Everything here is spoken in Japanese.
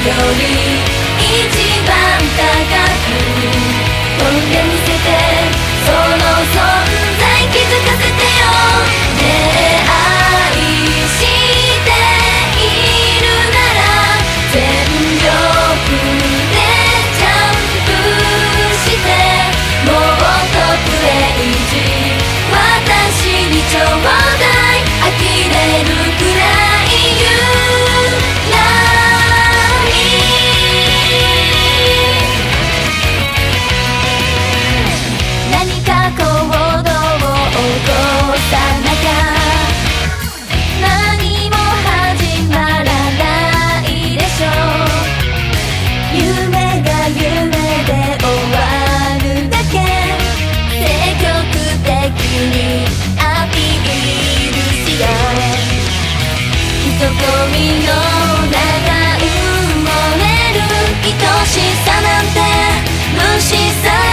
より一番高く飛んでみせて、その存在気づかせてよ。ねえ愛しているなら全力でジャンプして、もっとクレイジー私にちょうだい、呆れるくらいゆらり。何か行動を起こさなきゃ何も始まらないでしょう。夢が夢で終わるだけ、積極的にアピールしよう。人混みの中埋もれる愛しさなんて無視さ